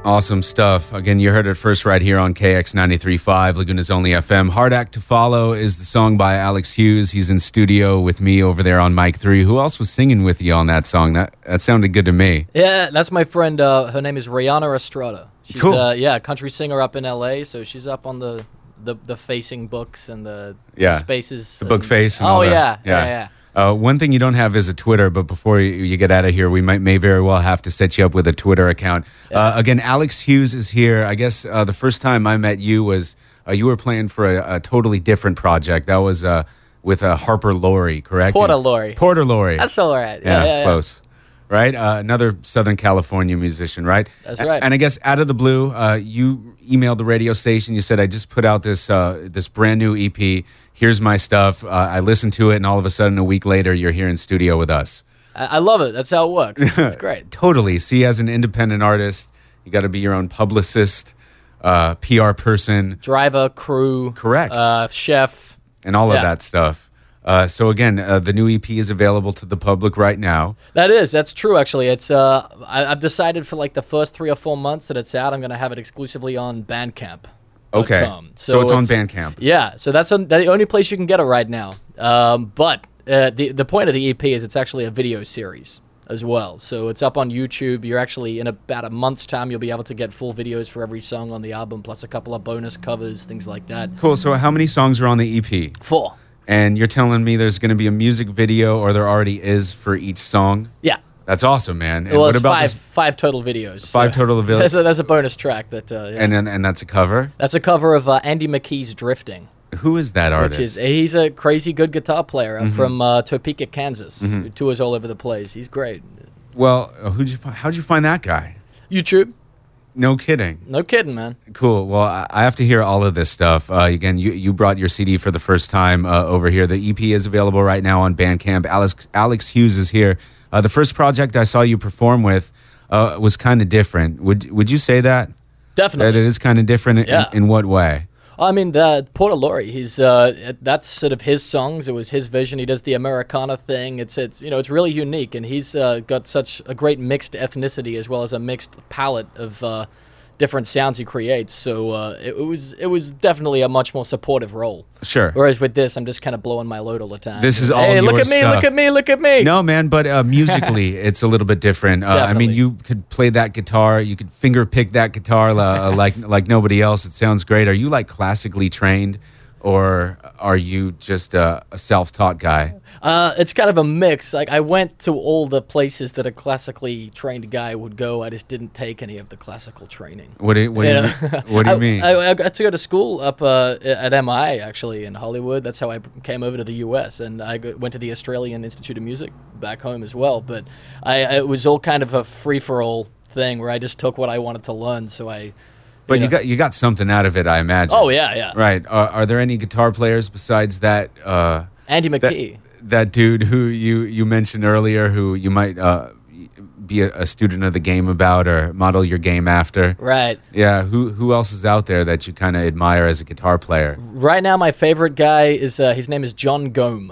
Awesome stuff. Again, you heard it first right here on KX 93.5, Laguna's only FM. Hard Act to Follow is the song by Alex Hughes. He's in studio with me over there on mic 3. Who else was singing with you on that song? That sounded good to me. Yeah, that's my friend. Her name is Rihanna Estrada. She's, cool. Country singer up in LA. So she's up on the facing books and the spaces. The book face. And all that. Yeah. One thing you don't have is a Twitter, but before you get out of here, we may very well have to set you up with a Twitter account. Yeah. Again, Alex Hughes is here. I guess the first time I met you was you were playing for a totally different project. That was with Harper Laurie, correct? Porter Laurie. Porter Laurie. That's all right. Yeah, close. Right? Another Southern California musician, right? That's right. And I guess out of the blue, you emailed the radio station. You said, I just put out this brand new EP. Here's my stuff. I listened to it, and all of a sudden, a week later, you're here in studio with us. I love it. That's how it works. It's great. Totally. See, as an independent artist, you got to be your own publicist, PR person. Driver, crew. Correct. Chef. And all of that stuff. So again, the new EP is available to the public right now. That's true, actually. It's I've decided for like the first 3 or 4 months that it's out, I'm going to have it exclusively on Bandcamp. Okay, so it's on Bandcamp. Yeah, so that's the only place you can get it right now. But the point of the EP is it's actually a video series as well. So it's up on YouTube. You're actually, in about a month's time, you'll be able to get full videos for every song on the album, plus a couple of bonus covers, things like that. Cool, so how many songs are on the EP? 4. And you're telling me there's going to be a music video, or there already is, for each song? Yeah. That's awesome, man. And what about five total videos. 5 total videos. There's a bonus track that. And that's a cover. That's a cover of Andy McKee's "Drifting." Who is that artist? He's a crazy good guitar player from Topeka, Kansas. Who tours all over the place. He's great. Well, how'd you find that guy? YouTube. No kidding. No kidding, man. Cool. Well, I have to hear all of this stuff. Again, you brought your CD for the first time over here. The EP is available right now on Bandcamp. Alex Hughes is here. The first project I saw you perform with was kind of different. Would you say that? Definitely. That it is kind of different in what way? I mean, Porter Laurie, he's that's sort of his songs. It was his vision. He does the Americana thing. It's it's really unique, and he's got such a great mixed ethnicity as well as a mixed palette of different sounds he creates. So it was definitely a much more supportive role. Sure. Whereas with this, I'm just kind of blowing my load all the time. This is all your look at me, stuff. look at me, look at me. No, man, but musically, it's a little bit different. I mean, you could play that guitar, you could finger pick that guitar like nobody else. It sounds great. Are you like classically trained, or are you just a self-taught guy? It's kind of a mix. Like, I went to all the places that a classically trained guy would go. I just didn't take any of the classical training. What do you mean? I got to go to school up at MI, actually, in Hollywood. That's how I came over to the U.S., and I went to the Australian Institute of Music back home as well. But it was all kind of a free-for-all thing where I just took what I wanted to learn, so I... But you got something out of it, I imagine. Oh, yeah. Right. Are there any guitar players besides that... Andy McKee. That dude who you mentioned earlier, who you might be a student of the game about or model your game after. Right. Yeah. Who else is out there that you kind of admire as a guitar player? Right now, my favorite guy is his name is John Gomm.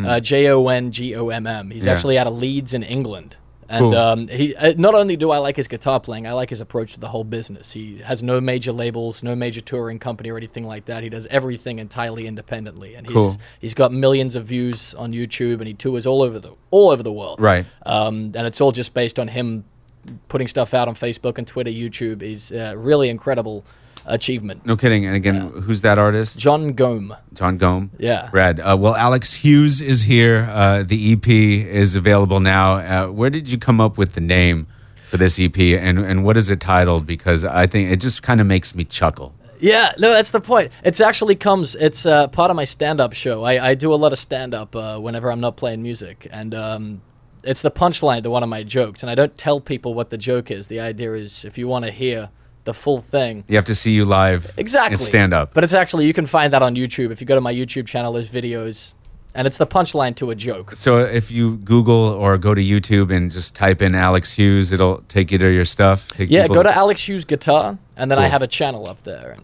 Jongomm. He's actually out of Leeds in England. And cool. He not only do I like his guitar playing, I like his approach to the whole business. He has no major labels, no major touring company or anything like that. He does everything entirely independently, and he's got millions of views on YouTube, and he tours all over the world. Right. And it's all just based on him putting stuff out on Facebook and Twitter, YouTube. He's really incredible achievement. No kidding. And again, who's that artist? John Gomm. John Gomm. Yeah. Rad. Well, Alex Hughes is here. The EP is available now. Where did you come up with the name for this EP, and what is it titled? Because I think it just kind of makes me chuckle. Yeah, no, that's the point. It's part of my stand-up show. I do a lot of stand-up whenever I'm not playing music, and it's the punchline to one of my jokes, and I don't tell people what the joke is. The idea is, if you want to hear the full thing, you have to see you live. Exactly. And stand up. But it's actually, you can find that on YouTube. If you go to my YouTube channel, there's videos, and it's the punchline to a joke. So if you Google or go to YouTube and just type in Alex Hughes, it'll take you to your stuff? Go to Alex Hughes Guitar, and then Cool. I have a channel up there. And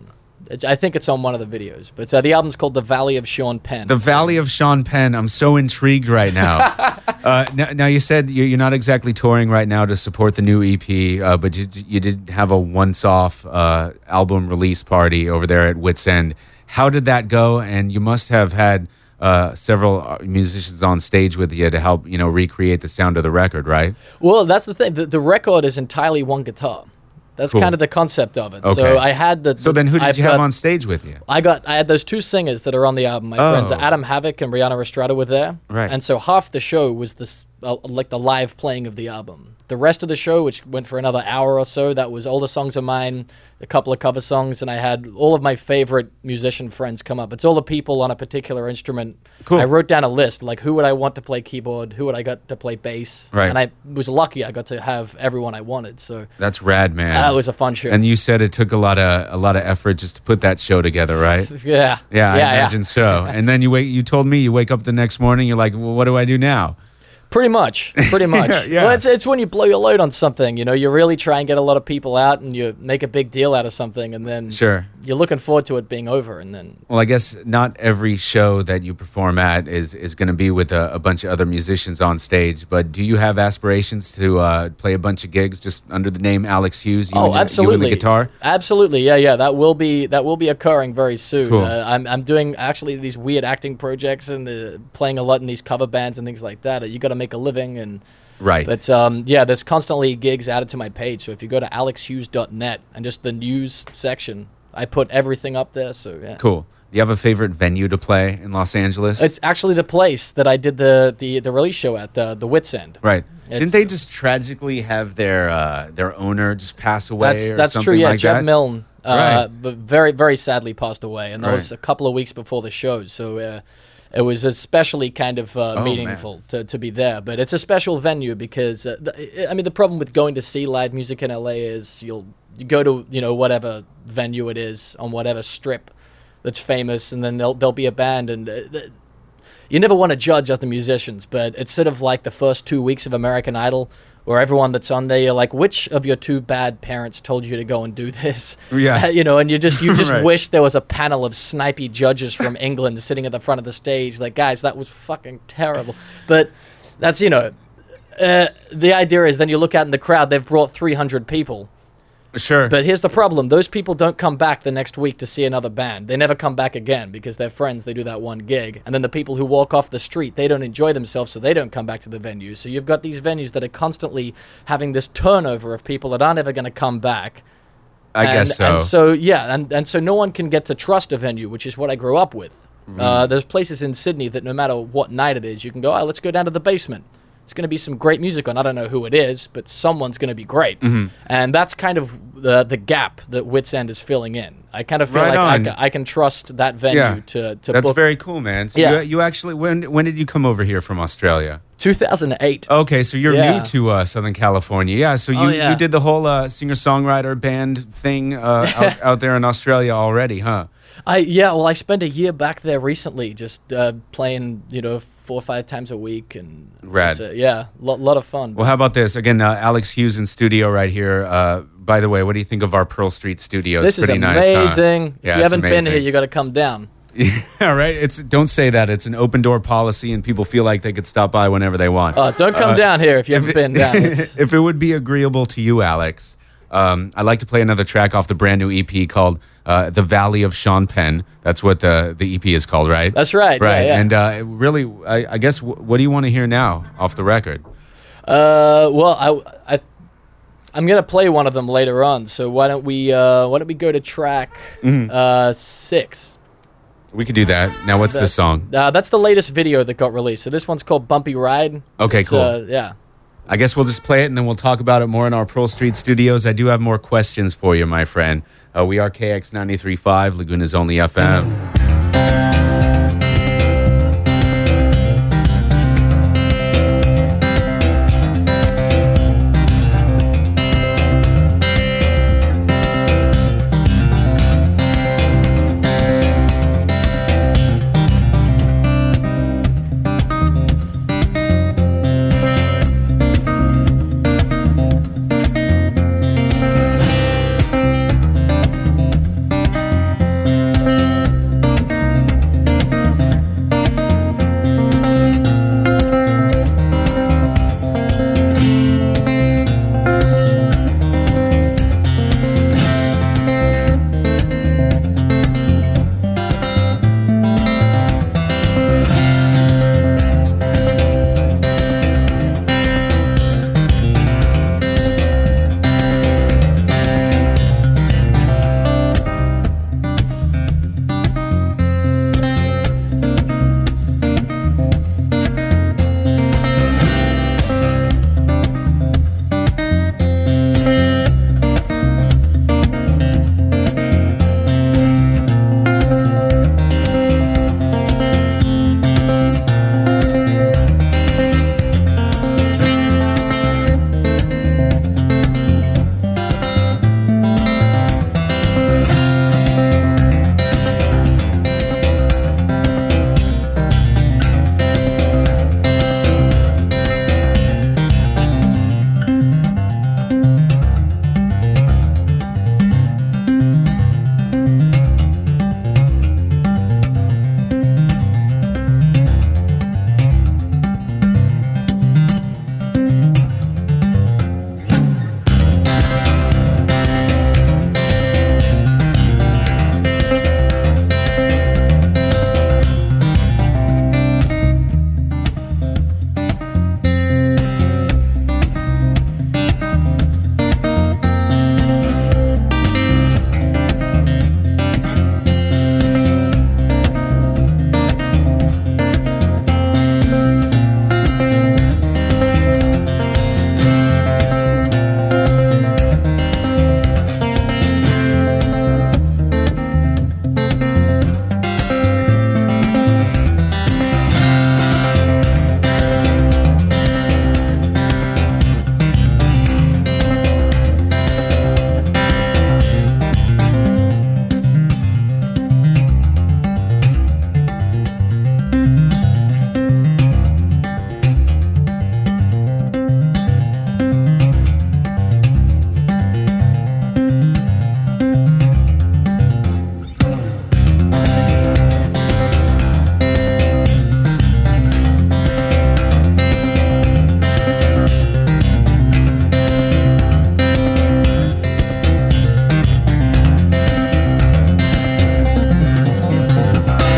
I think it's on one of the videos. But the album's called The Valley of Sean Penn. The Valley of Sean Penn. I'm so intrigued right now. Now you said you're not exactly touring right now to support the new EP, but you did have a once-off album release party over there at Wits End. How did that go? And you must have had several musicians on stage with you to help, recreate the sound of the record, right? Well, that's the thing. The record is entirely one guitar. That's Cool. kind of the concept of it. Okay. So I had the. So then who did I've you have got- on stage with you? I had those two singers that are on the album. My friends Adam Havoc and Rihanna Estrada were there. Right. And so half the show was this like the live playing of the album. The rest of the show, which went for another hour or so, that was all the songs of mine, a couple of cover songs, and I had all of my favorite musician friends come up. It's all the people on a particular instrument. Cool. I wrote down a list, like who would I want to play keyboard, who would I got to play bass. Right. And I was lucky I got to have everyone I wanted. So That's rad, man. that was a fun show. And you said it took a lot of effort just to put that show together, right? yeah. Yeah, I imagine so. And then you told me you wake up the next morning, you're like, well, what do I do now? Pretty much. Yeah. Well, it's when you blow your load on something, you really try and get a lot of people out and you make a big deal out of something and then Sure. you're looking forward to it being over and then Well, I guess not every show that you perform at is going to be with a bunch of other musicians on stage, but do you have aspirations to play a bunch of gigs just under the name Alex Hughes? You absolutely. You and the guitar? Absolutely. Yeah. That will be occurring very soon. Cool. I'm doing actually these weird acting projects and playing a lot in these cover bands and things like that. You got to make a living and Right. But there's constantly gigs added to my page. So if you go to alexhughes.net and just the news section, I put everything up there. So yeah. Cool. Do you have a favorite venue to play in Los Angeles? It's actually the place that I did the release show at, the Wits End. Right. It's- Didn't they just tragically have their owner just pass away That's or true. something Yeah, like Jeb that? Milne, Right. but very very sadly passed away, and that was Right. a couple of weeks before the show. So it was especially kind of meaningful to be there. But it's a special venue because the problem with going to see live music in LA is you go to whatever venue it is on whatever strip that's famous, and then there'll be a band and. You never want to judge other musicians, but it's sort of like the first 2 weeks of American Idol, where everyone that's on there, you're like, which of your two bad parents told you to go and do this? Yeah. And you just Right. wish there was a panel of snipey judges from England sitting at the front of the stage, like, guys, that was fucking terrible. But that's, the idea is then you look out in the crowd, they've brought 300 people. Sure. But here's the problem. Those people don't come back the next week to see another band. They never come back again because they're friends. They do that one gig. And then the people who walk off the street, they don't enjoy themselves, so they don't come back to the venue. So you've got these venues that are constantly having this turnover of people that aren't ever going to come back. I guess so. And so no one can get to trust a venue, which is what I grew up with. There's places in Sydney that no matter what night it is, you can go, let's go down to the basement. It's going to be some great music on. I don't know who it is, but someone's going to be great. And that's kind of the gap that Wits End is filling in. I kind of feel Right like on. I can trust that venue to That's book. very cool, man. So Yeah. you actually, when did you come over here from Australia? 2008. Okay, so you're Yeah. new to Southern California. Yeah, so you did the whole singer-songwriter band thing out there in Australia already, huh? I spent a year back there recently, just playing, 4 or 5 times a week, and Rad. lot of fun. Well, how about this? Again, Alex Hughes in studio right here. By the way, what do you think of our Pearl Street studios? This is Pretty amazing. nice, huh? If Yeah, you it's haven't been amazing. here, you got to come down. Yeah, right. Don't say that. It's an open door policy, and people feel like they could stop by whenever they want. Don't come down here if you haven't been down. If it would be agreeable to you, Alex, I'd like to play another track off the brand new EP called "The Valley of Sean Penn." That's what the EP is called, right? That's right. Right. Yeah. And really, I guess, what do you want to hear now off the record? I'm gonna play one of them later on. So why don't we go to track 6? We could do that. Now, what's this song? That's the latest video that got released. So this one's called "Bumpy Ride." Okay, It's, cool. Yeah. I guess we'll just play it, and then we'll talk about it more in our Pearl Street studios. I do have more questions for you, my friend. We are KX 93.5, Laguna's only FM.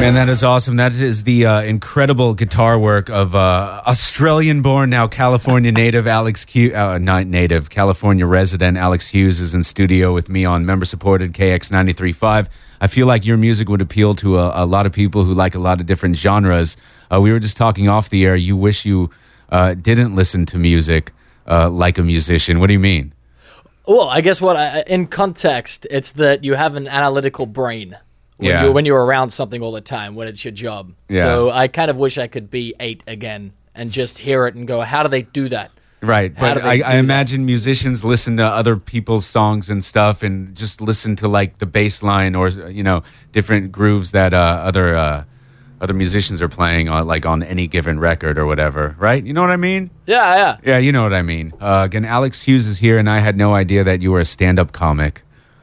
Man, that is awesome. That is the incredible guitar work of Australian-born, now California native Alex Hughes. Not native, California resident Alex Hughes is in studio with me on member-supported KX 93.5. I feel like your music would appeal to a lot of people who like a lot of different genres. We were just talking off the air. You wish you didn't listen to music like a musician. What do you mean? Well, I guess in context, it's that you have an analytical brain. Yeah. When you're around something all the time, when it's your job. Yeah. So I kind of wish I could be 8 again and just hear it and go, how do they do that? Right, but I imagine musicians listen to other people's songs and stuff and just listen to like the bass line or, you know, different grooves that other musicians are playing on, like on any given record or whatever, right? You know what I mean? Yeah. Yeah, you know what I mean. Again, Alex Hughes is here, and I had no idea that you were a stand-up comic.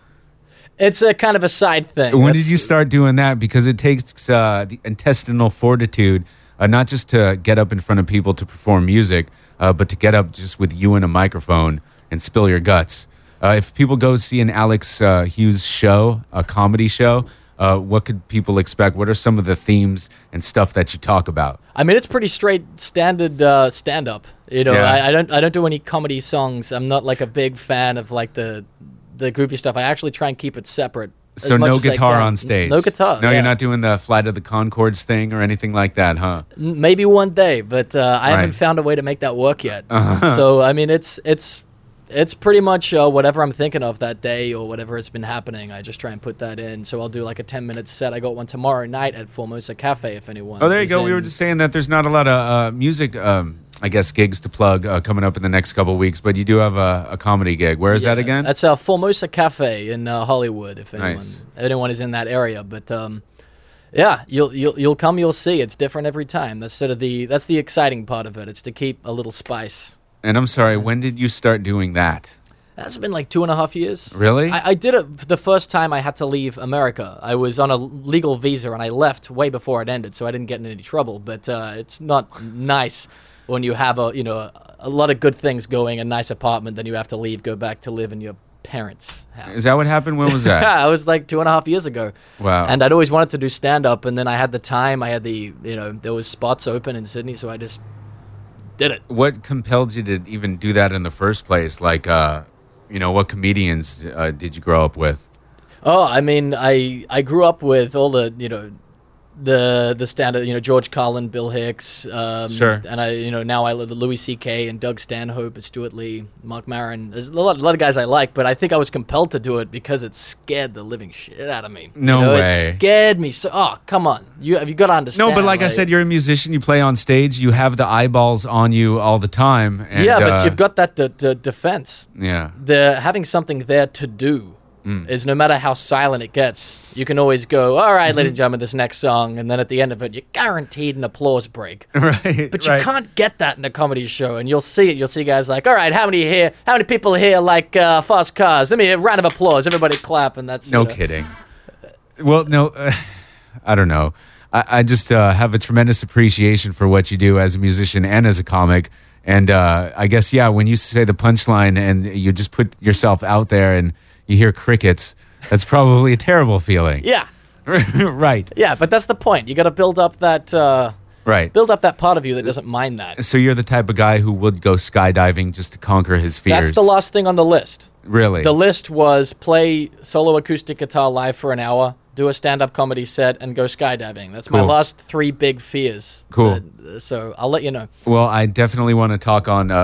It's a kind of a side thing. When did you start doing that? Because it takes the intestinal fortitude, not just to get up in front of people to perform music, but to get up just with you and a microphone and spill your guts. If people go see an Alex Hughes show, a comedy show, what could people expect? What are some of the themes and stuff that you talk about? I mean, it's pretty straight standard stand-up. You know, Yeah. I don't do any comedy songs. I'm not like a big fan of like the goofy stuff. I actually try and keep it separate. So as much no as I guitar can. on stage? No guitar. No, yeah. you're not doing the Flight of the Conchords thing or anything like that, huh? Maybe one day, but I haven't Right. found a way to make that work yet. So I mean, it's pretty much whatever I'm thinking of that day or whatever has been happening. I just try and put that in. So I'll do like a 10-minute set. I got one tomorrow night at Formosa Cafe. If anyone. Oh, there you is go. We were in. just saying that there's not a lot of music, I guess, gigs to plug coming up in the next couple of weeks, but you do have a comedy gig. Where is that again? That's Formosa Cafe in Hollywood. If Nice. anyone is in that area, but yeah, you'll come, you'll see. It's different every time. That's sort of that's the exciting part of it. It's to keep a little spice. And I'm sorry, when did you start doing that? That's been like 2.5 years. Really? I did it the first time I had to leave America. I was on a legal visa and I left way before it ended, so I didn't get in any trouble. But it's not nice when you have a lot of good things going, a nice apartment, then you have to leave, go back to live in your parents' house. Is that what happened? When was that? Yeah, it was like 2.5 years ago. Wow. And I'd always wanted to do stand-up, and then I had the time, I had there was spots open in Sydney, so I just did it. What compelled you to even do that in the first place? Like, what comedians did you grow up with? Oh, I mean, I grew up with all the standard, George Carlin, Bill Hicks, Sure. And now I live with Louis C.K. and Doug Stanhope and Stuart Lee, Mark Maron. There's a lot of guys I like, but I think I was compelled to do it because it scared the living shit out of me. No way. It scared me. So, come on, you've got to understand. No, but like I said, you're a musician. You play on stage. You have the eyeballs on you all the time. And, yeah, but you've got that defense. Yeah. Having something there to do. Is no matter how silent it gets, you can always go, all right, ladies and gentlemen, this next song, and then at the end of it, you're guaranteed an applause break. Right. But you can't get that in a comedy show, and you'll see it. You'll see guys like, all right, how many people here like fast cars? Let me a round of applause. Everybody clap, and that's No kidding. Well, no, I don't know. I just have a tremendous appreciation for what you do as a musician and as a comic. And I guess, yeah, when you say the punchline and you just put yourself out there and you hear crickets, that's probably a terrible feeling. Yeah. Right. Yeah, but that's the point. You got to build up that Right. build up that part of you that doesn't mind that. So you're the type of guy who would go skydiving just to conquer his fears. That's the last thing on the list. Really? The list was play solo acoustic guitar live for an hour, do a stand-up comedy set, and go skydiving. That's my Cool. last 3 big fears. Cool. So I'll let you know. Well, I definitely want to talk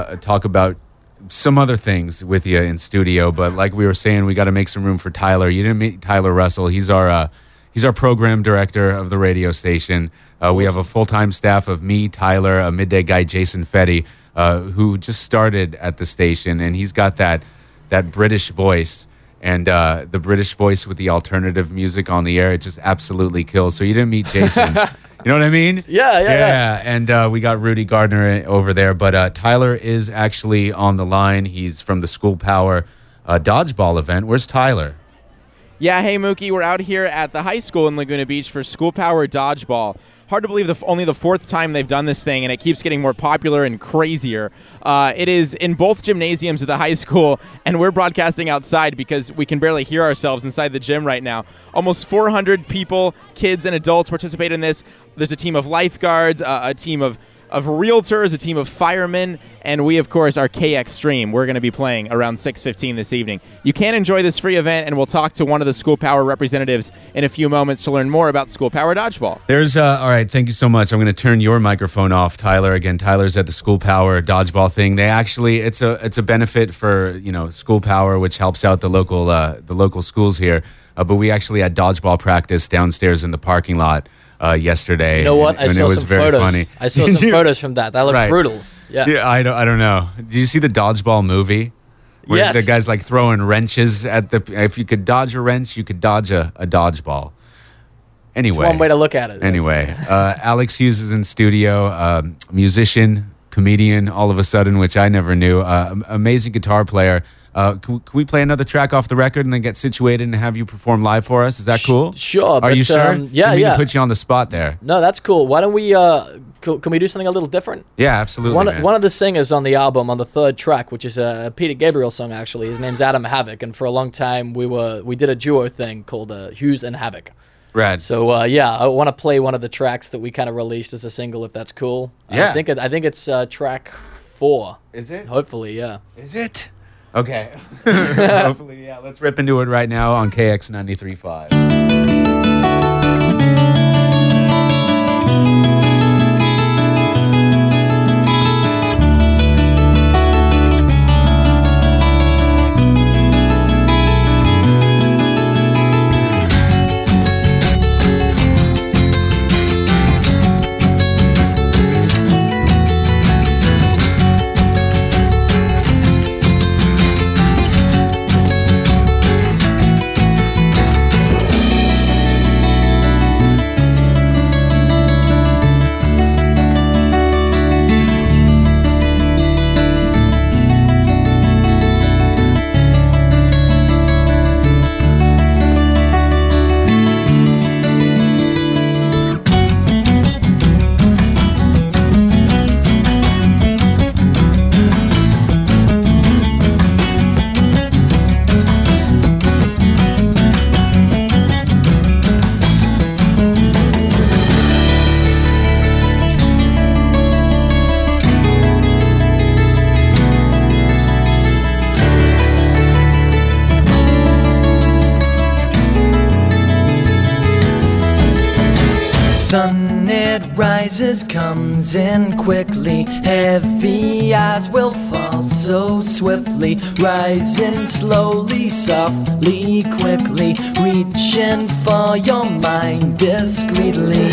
about some other things with you in studio, but like we were saying, we got to make some room for Tyler. You didn't meet Tyler Russell. He's our program director of the radio station. We have a full-time staff of me, Tyler, a midday guy, Jason Fetty, who just started at the station, and he's got that British voice. And the British voice with the alternative music on the air, it just absolutely kills. So you didn't meet Jason. You know what I mean? Yeah. And we got Rudy Gardner over there. But Tyler is actually on the line. He's from the School Power dodgeball event. Where's Tyler? Yeah, hey Mookie, we're out here at the high school in Laguna Beach for School Power Dodgeball. hard to believe only the fourth time they've done this thing, and it keeps getting more popular and crazier. It is in both gymnasiums at the high school, and we're broadcasting outside because we can barely hear ourselves inside the gym right now. Almost 400 people, kids and adults, participate in this. There's a team of lifeguards, a team of realtors, a team of firemen, and we, of course, are KX Stream. We're going to be playing around 6:15 this evening. You can enjoy this free event, and we'll talk to one of the School Power representatives in a few moments to learn more about School Power Dodgeball. All right, thank you so much. I'm going to turn your microphone off, Tyler. Again, Tyler's at the School Power Dodgeball thing. They actually, it's a benefit for, School Power, which helps out the local schools here. But we actually had dodgeball practice downstairs in the parking lot yesterday. You know what? And it was very photos. Funny. I saw some photos from that. That looked Right. brutal. Yeah. I don't know. Did you see the dodgeball movie? Where Yes. the guy's like throwing wrenches at if you could dodge a wrench, you could dodge a dodgeball. Anyway. It's one way to look at it. Anyway, Alex Hughes is in studio, musician, comedian, all of a sudden, which I never knew. Amazing guitar player. Can we play another track off the record and then get situated and have you perform live for us? Is that cool? Sure. Are you sure? Yeah, I mean yeah. to put you on the spot there. No, that's cool. Why don't we? Can we do something a little different? Yeah, absolutely. man. One of the singers on the album, on the third track, which is a Peter Gabriel song, actually. His name's Adam Havoc, and for a long time we did a duo thing called Hughes and Havoc. Rad. So I want to play one of the tracks that we kind of released as a single, if that's cool. Yeah. I think it's track 4. Is it? Hopefully, yeah. Is it? Okay. Hopefully, yeah. Let's rip into it right now on KX 93.5. Sun it rises, comes in quickly. Heavy eyes will fall so swiftly. Rising slowly, softly, quickly. Reaching for your mind discreetly.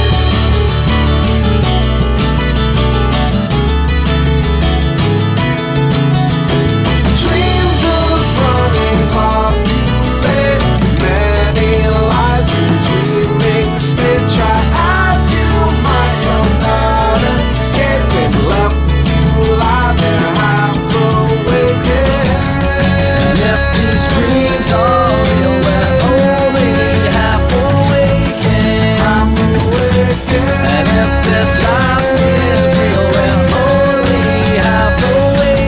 Dreams of running populate many lives in dreaming state. Try as you might, you're not escaping. Left to lie there half awakened. And if these dreams are real, we're only half awakened. And if this life is real, we're only half awakened.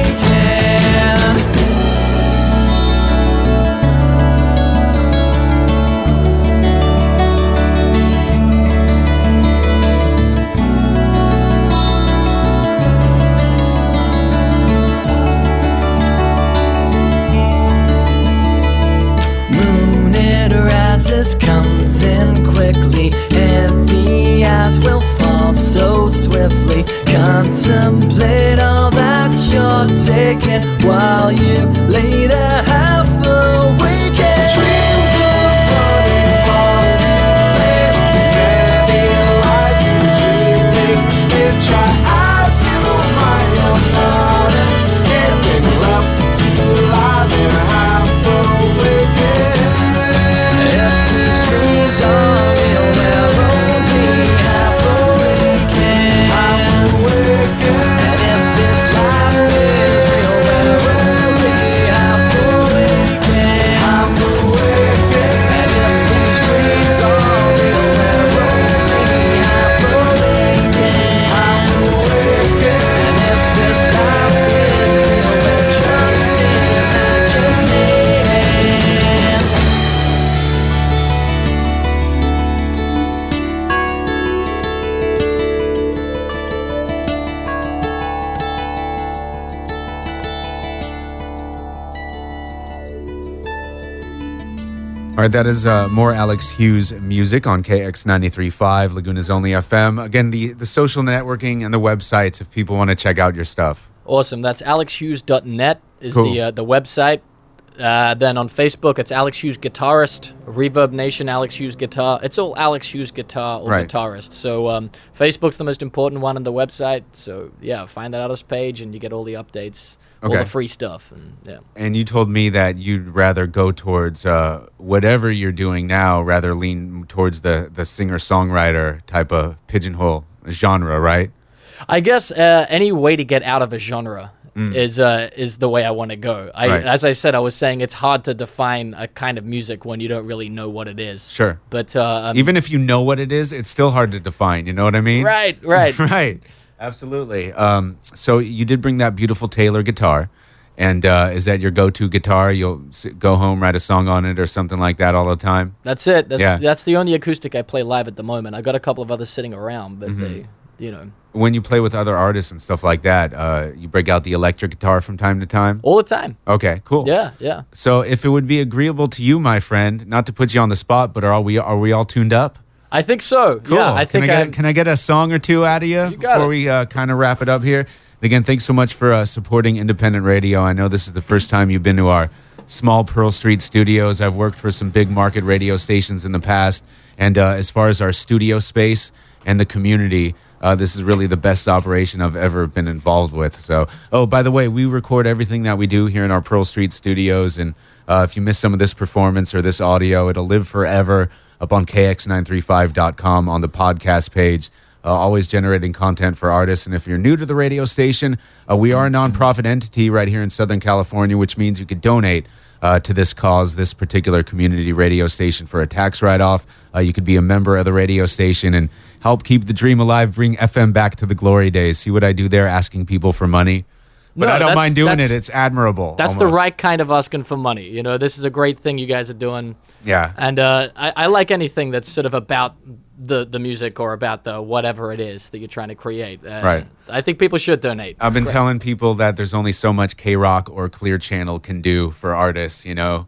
Moon it rises, comes in quickly. Heavy eyes will fall so swiftly. Contemplate all that you're taking while you lay there half awakened. Dreams of running populate many lives in dreaming state. Try as you might, you're not escaping. Left to lie there half awakened. If these dreams are real, we're only half awakened. And if All right, that is more Alex Hughes music on KX 93.5, Laguna's Only FM. Again, the social networking and the websites if people want to check out your stuff. Awesome. That's alexhughes.net is Cool. the website. Then on Facebook, it's Alex Hughes Guitarist, Reverb Nation, Alex Hughes Guitar. It's all Alex Hughes Guitar or Right. Guitarist. So Facebook's the most important one on the website. So yeah, find that artist page and you get all the updates, all Okay. the free stuff. And yeah. And you told me that you'd rather go towards whatever you're doing now, rather lean towards the singer-songwriter type of pigeonhole genre, right? I guess any way to get out of a genre is the way I want to go. Right. As I said, I was saying it's hard to define a kind of music when you don't really know what it is. Sure. But Even if you know what it is, it's still hard to define. You know what I mean? right. Right. Absolutely. So you did bring that beautiful Taylor guitar. And is that your go-to guitar? You'll go home, write a song on it or something like that all the time? That's it. Yeah. That's the only acoustic I play live at the moment. I got a couple of others sitting around, but they, When you play with other artists and stuff like that, you break out the electric guitar from time to time? all the time. Okay, cool. Yeah. So if it would be agreeable to you, my friend, not to put you on the spot, but are we all tuned up? I think so. Cool. Yeah, I think can I get a song or two out of you, got before it. we kind of wrap it up here? And again, thanks so much for supporting independent radio. I know this is the first time you've been to our small Pearl Street studios. I've worked for some big market radio stations in the past. And as far as our studio space and the community, this is really the best operation I've ever been involved with. So, oh, by the way, we record everything that we do here in our Pearl Street studios. And if you miss some of this performance or this audio, it'll live forever up on kx935.com on the podcast page. Always generating content for artists. And if you're new to the radio station, we are a nonprofit entity right here in Southern California, which means you could donate to this cause, this particular community radio station for a tax write-off. You could be a member of the radio station and help keep the dream alive, bring FM back to the glory days. See what I do there, asking people for money? But No, I don't that's- mind doing it. that's- It's admirable. That's the almost. right kind of asking for money. This is a great thing you guys are doing. Yeah. And I like anything that's sort of about the music or about the whatever it is that you're trying to create. Right. I think people should donate. I've been It's great. telling people that there's only so much K-Rock or Clear Channel can do for artists,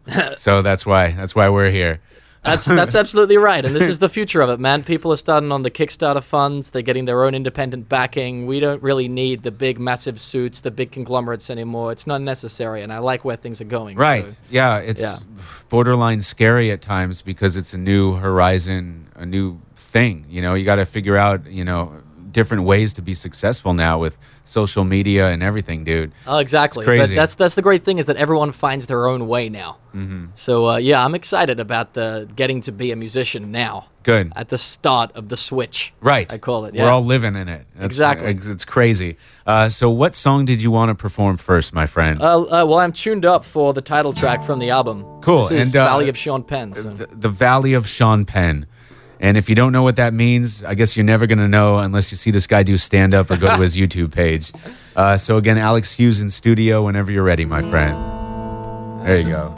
So that's why we're here. That's absolutely right, and this is the future of it, man. People are starting on the Kickstarter funds. They're getting their own independent backing. We don't really need the big, massive suits, the big conglomerates anymore. It's not necessary, and I like where things are going. Right. So, Yeah, it's Yeah. borderline scary at times because it's a new horizon, a new thing. You got to figure out, different ways to be successful now with social media and everything, dude. oh, exactly. It's crazy. But that's the great thing is that everyone finds their own way now. Mm-hmm. So yeah, I'm excited about the getting to be a musician now. Good. At the start of the switch. Right. I call it. We're Yeah. all living in it. Exactly. It's crazy. So what song did you want to perform first, my friend? Well, I'm tuned up for the title track from the album. Cool. This is And, Valley of Sean Penn. So. the Valley of Sean Penn. And if you don't know what that means, I guess you're never going to know unless you see this guy do stand-up or go to his YouTube page. So again, Alex Hughes in studio whenever you're ready, my friend. There you go.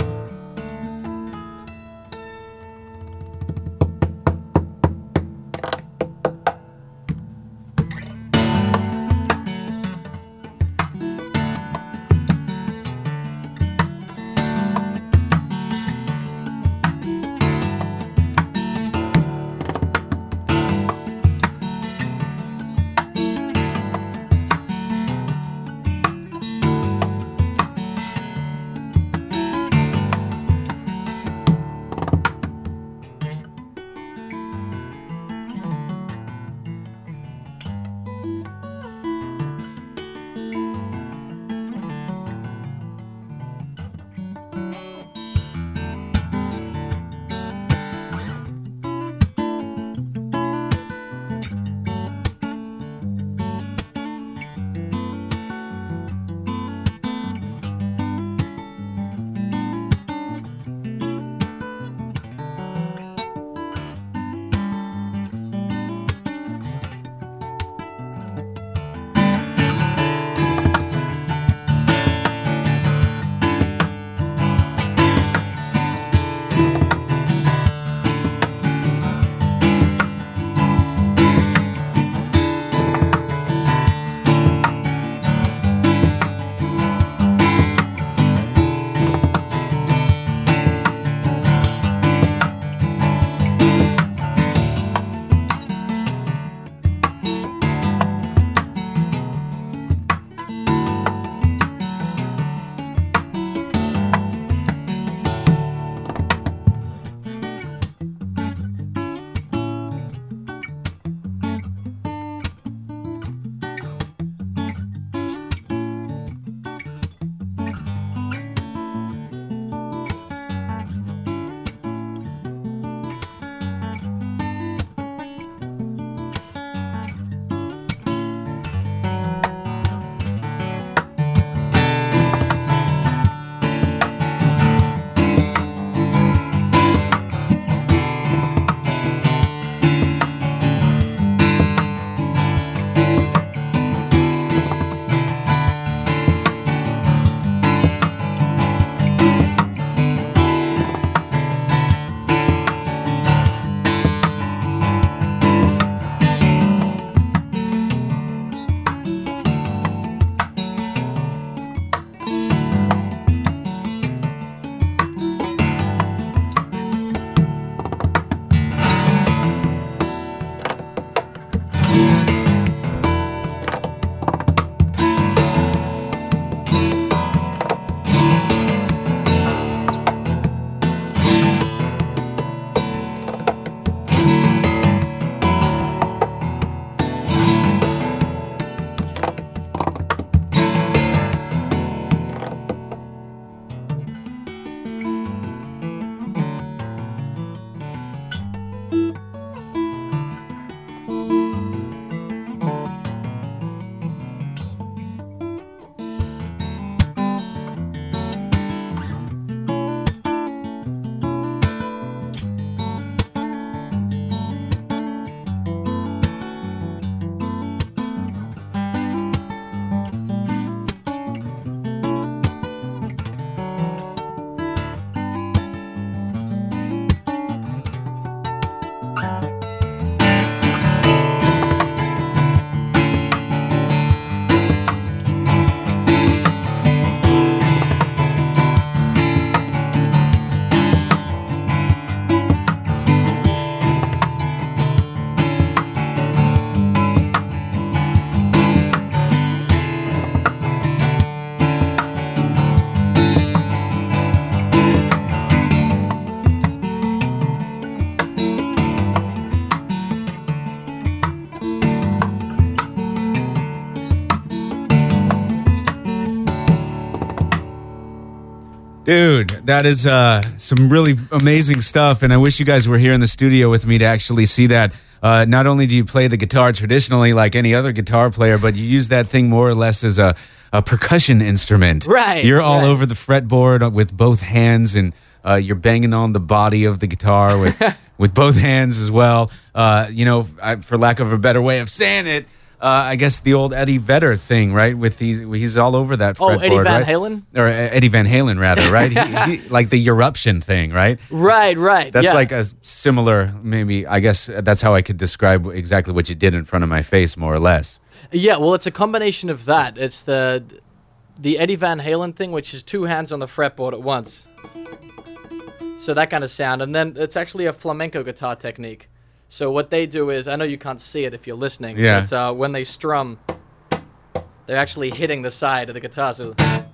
Dude, that is some really amazing stuff, and I wish you guys were here in the studio with me to actually see that. Not only do you play the guitar traditionally like any other guitar player, but you use that thing more or less as a percussion instrument. Right. You're all right. over the fretboard with both hands, and you're banging on the body of the guitar with both hands as well. For lack of a better way of saying it, I guess the old Eddie Vedder thing, right? He's all over that fretboard, Eddie Van right? Halen? Or Eddie Van Halen, rather, right? he, like the eruption thing, right? Right. That's yeah. like a similar, maybe, I guess that's how I could describe exactly what you did in front of my face, more or less. Yeah, well, it's a combination of that. It's the Eddie Van Halen thing, which is two hands on the fretboard at once. So that kind of sound. And then it's actually a flamenco guitar technique. So what they do is, I know you can't see it if you're listening, Yeah. but when they strum, they're actually hitting the side of the guitar, so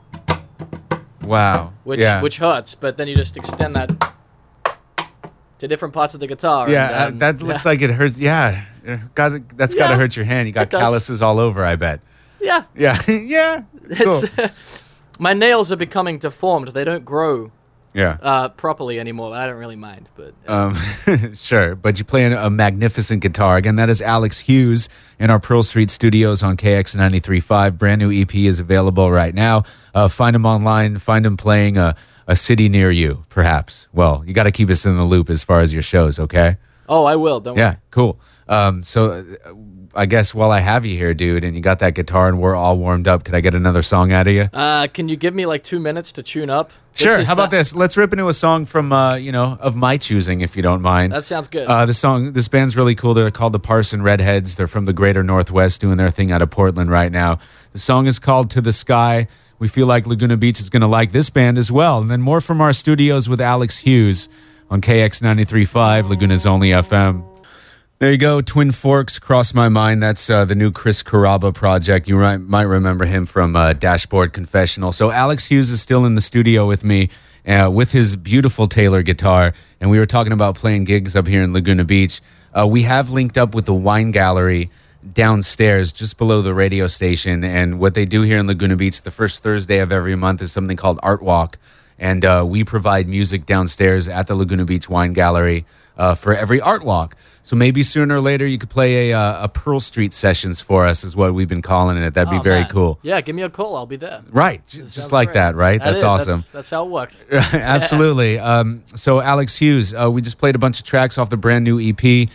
Wow. which hurts, but then you just extend that to different parts of the guitar. Yeah, and, that looks like it hurts. Yeah. That's got to Yeah, hurt your hand. You got it does. calluses all over, I bet. Yeah. Yeah. Yeah. It's cool. My nails are becoming deformed. They don't grow Yeah. properly anymore. I don't really mind, but Sure, but you play a magnificent guitar. Again, that is Alex Hughes in our Pearl Street studios on KX 93.5. Brand new EP is available right now. Find him online. Find him playing a city near you, perhaps. Well, you got to keep us in the loop as far as your shows, okay? oh, I will. Don't Yeah, cool. So I guess while I have you here, dude, and you got that guitar and we're all warmed up, could I get another song out of you? worry. Can you give me like 2 minutes to tune up? Sure. is How about the- this? Let's rip into a song from, of my choosing, if you don't mind. That sounds good. This band's really cool. They're called the Parson Redheads. They're from the greater Northwest, doing their thing out of Portland right now. The song is called To the Sky. We feel like Laguna Beach is going to like this band as well. And then more from our studios with Alex Hughes on KX 93.5, Laguna's only FM. There you go, Twin Forks, Cross My Mind. That's the new Chris Carrabba project. You might remember him from Dashboard Confessional. So Alex Hughes is still in the studio with me with his beautiful Taylor guitar, and we were talking about playing gigs up here in Laguna Beach. We have linked up with the Wine Gallery downstairs, just below the radio station, and what they do here in Laguna Beach the first Thursday of every month is something called Art Walk, and we provide music downstairs at the Laguna Beach Wine Gallery for every art walk. So maybe sooner or later you could play a Pearl Street Sessions for us, is what we've been calling it. That'd be Oh, very man. cool. Yeah, give me a call. I'll be there. Right, Sounds just like great. that, right? That That's is. awesome. That's how it works. Absolutely. So Alex Hughes, we just played a bunch of tracks off the brand new EP.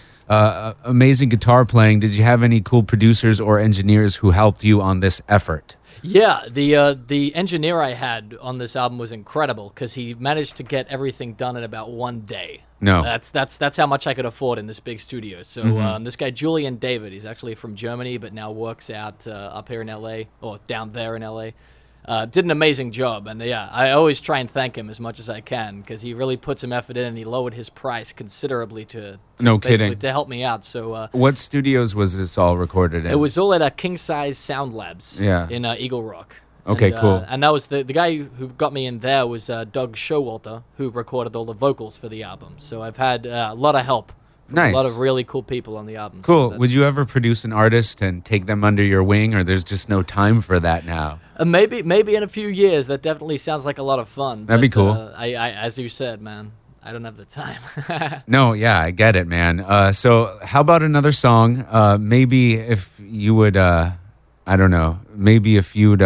Amazing guitar playing. Did you have any cool producers or engineers who helped you on this effort? Yeah, the engineer I had on this album was incredible because he managed to get everything done in about 1 day. No. That's how much I could afford in this big studio. So Mm-hmm. this guy Julian David, he's actually from Germany, but now works out up here in LA or down there in LA. Did an amazing job, and yeah, I always try and thank him as much as I can because he really put some effort in, and he lowered his price considerably to No basically kidding. to help me out. So What studios was this all recorded in? it was all at King Size Sound Labs Yeah. in Eagle Rock. Okay, And, cool. And that was the guy who got me in there was Doug Showalter, who recorded all the vocals for the album. So I've had a lot of help from Nice. a lot of really cool people on the album. So Cool. that's- Would you ever produce an artist and take them under your wing, or there's just no time for that now? maybe in a few years. That definitely sounds like a lot of fun. That'd be but, cool. I as you said, man, I don't have the time. No, yeah, I get it, man. So how about another song? Maybe if you would, I don't know, maybe if you'd,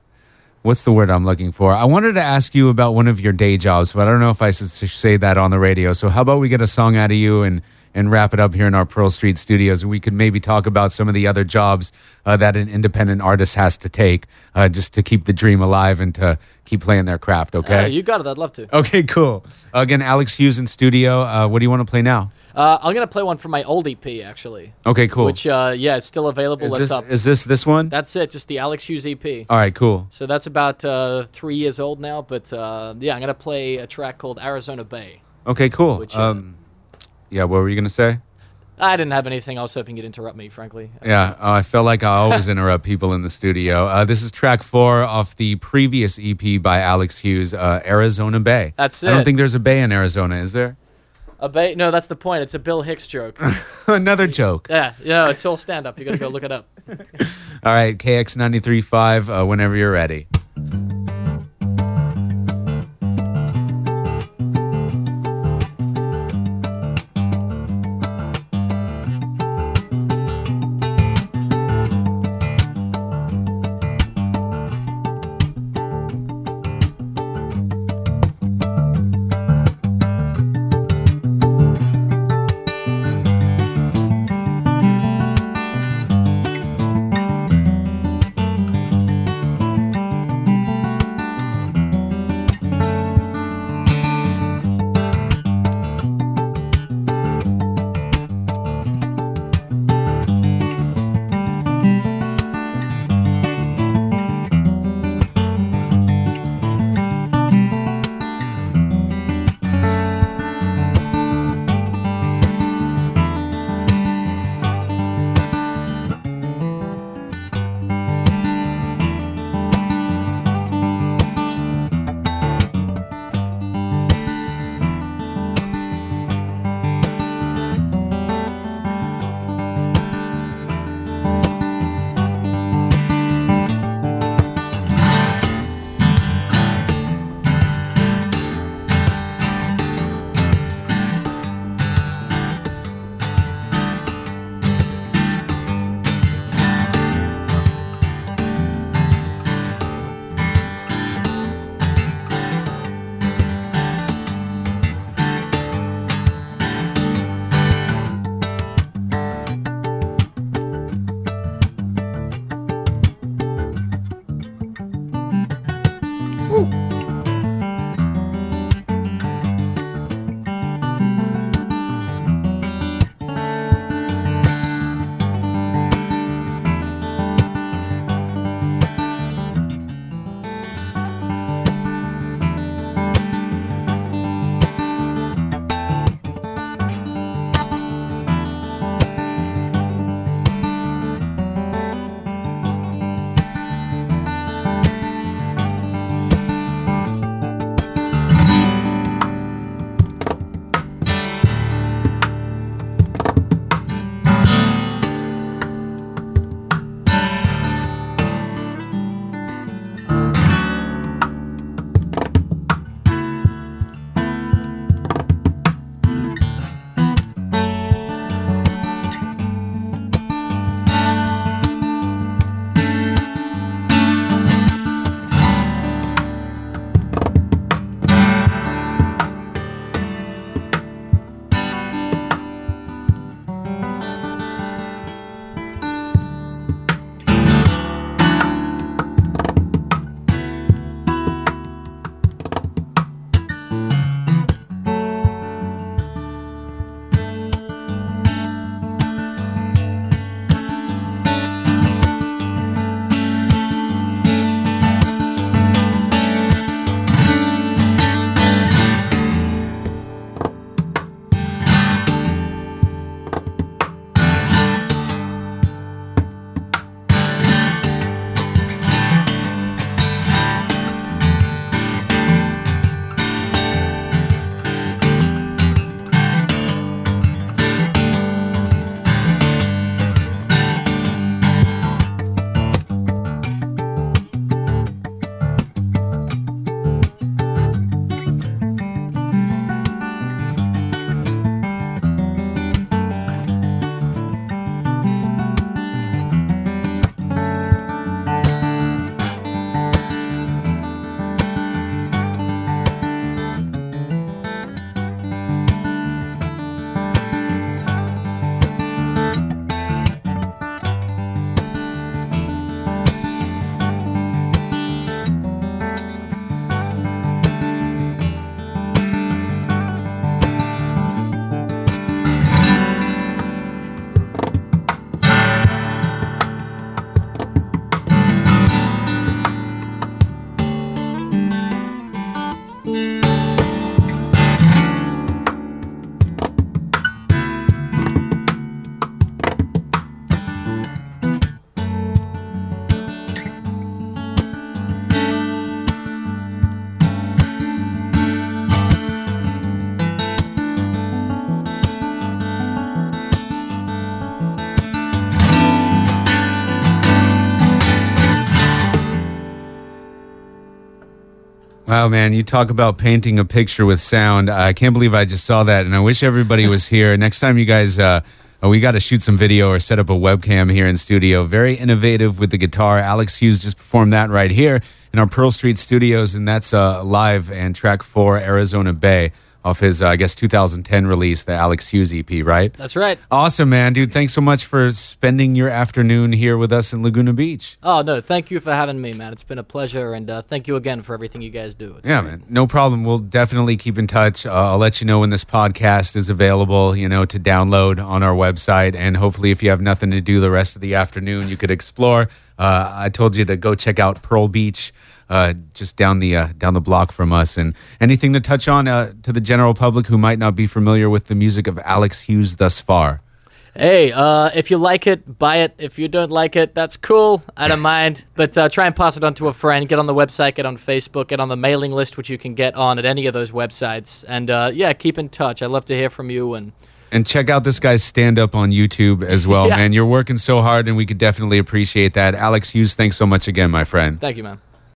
what's the word I'm looking for? I wanted to ask you about one of your day jobs, but I don't know if I should say that on the radio. So how about we get a song out of you and wrap it up here in our Pearl Street studios, and we could maybe talk about some of the other jobs that an independent artist has to take just to keep the dream alive and to keep playing their craft, okay? You got it. I'd love to. Okay, cool. Again, Alex Hughes in studio. What do you want to play now? I'm gonna play one from my old EP actually, Okay, cool. which it's still available. It's up. Is this one? That's it. Just the Alex Hughes EP. All right, cool. So that's about 3 years old now, but yeah, I'm gonna play a track called Arizona Bay. Okay, cool. Which, Yeah, what were you gonna say? I didn't have anything. I was hoping you'd interrupt me, frankly. Yeah, I felt like I always interrupt people in the studio. This is track 4 off the previous EP by Alex Hughes, Arizona Bay. That's I don't it. think there's a bay in Arizona, is there? A bay? No, that's the point. It's a Bill Hicks joke. Another joke. Yeah, it's all stand up. You gotta go look it up. All right, KX 93.5, whenever you're ready. Wow, man, you talk about painting a picture with sound. I can't believe I just saw that, and I wish everybody was here. Next time you guys, we got to shoot some video or set up a webcam here in studio. Very innovative with the guitar. Alex Hughes just performed that right here in our Pearl Street studios, and that's live and track 4, Arizona Bay, off his, I guess, 2010 release, the Alex Hughes EP, right? That's right. Awesome, man. Dude, thanks so much for spending your afternoon here with us in Laguna Beach. Oh, no, thank you for having me, man. It's been a pleasure, and thank you again for everything you guys do. It's Yeah, great. man. No problem. We'll definitely keep in touch. I'll let you know when this podcast is available, to download on our website. And hopefully, if you have nothing to do the rest of the afternoon, you could explore. I told you to go check out Pearl Beach, just down the block from us. And anything to touch on to the general public who might not be familiar with the music of Alex Hughes thus far? Hey, if you like it, buy it. If you don't like it, that's cool. I don't mind. But try and pass it on to a friend. Get on the website, get on Facebook, get on the mailing list, which you can get on at any of those websites. And yeah, keep in touch. I'd love to hear from you. And check out this guy's stand-up on YouTube as well, Yeah. man. You're working so hard, and we could definitely appreciate that. Alex Hughes, thanks so much again, my friend. Thank you, man.